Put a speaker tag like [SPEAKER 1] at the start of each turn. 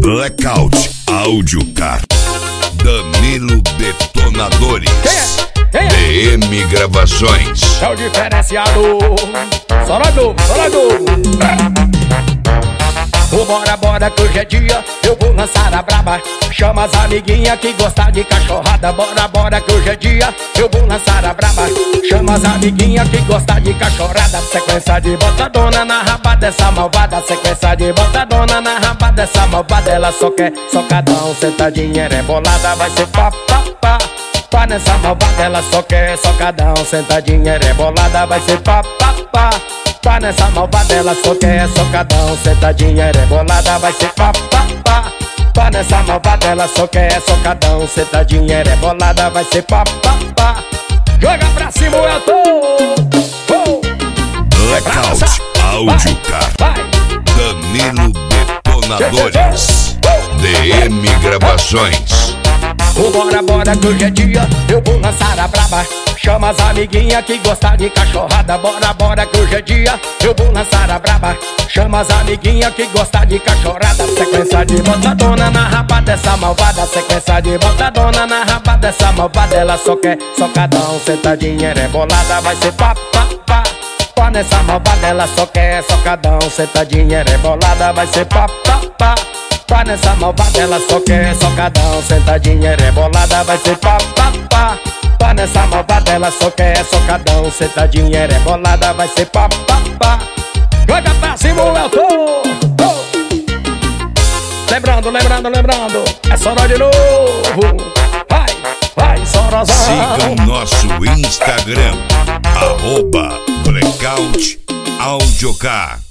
[SPEAKER 1] Blackout Audiocar, Danilo Detonadores, DM Gravações.
[SPEAKER 2] É o diferenciado. Solador. O bora que hoje é dia, eu vou lançar a braba. Chama as amiguinhas que gostam de cachorrada. Bora que hoje é dia, eu vou lançar a braba. Chama as amiguinhas que gostam de cachorrada. Sequência de botadona na raba dessa malvada. Sequência de botadona na raba dessa malvada. Ela só quer socadão, sentadinha rebolada. Vai ser pá. Pá nessa malvada, ela só quer socadão, sentadinha rebolada. Vai ser pá. Pá nessa malvada, ela só quer socadão, sentadinha rebolada. Vai ser pá. Pá nessa malvada, ela só quer socadão, sentadinha rebolada. Vai ser pá. Joga pra cima, eu tô.
[SPEAKER 1] Blackout Audiocar, Danilo Detonadores, DM Gravações.
[SPEAKER 2] O bora que hoje é dia, eu vou lançar a braba. Chama as amiguinhas que gostam de cachorrada. Bora que hoje é dia, eu vou lançar a braba. Chama as amiguinhas que gostam de cachorrada. Sequência de botadona na raba dessa malvada. Sequência de botadona na raba dessa malvada. Ela só quer socadão, sentadinha rebolada. Vai ser pá nessa malvada, ela só quer socadão, sentadinha rebolada. Vai ser pá nessa malvada, ela só quer socadão, sentadinha rebolada. Vai ser pá nessa malvada, ela só quer socadão, sentadinha rebolada. Vai ser pá. Joga pra cima, eu tô. Lembrando, é só nós de novo. Vai, Sorozão.
[SPEAKER 1] Siga o nosso Instagram, @Blackout Audiocar.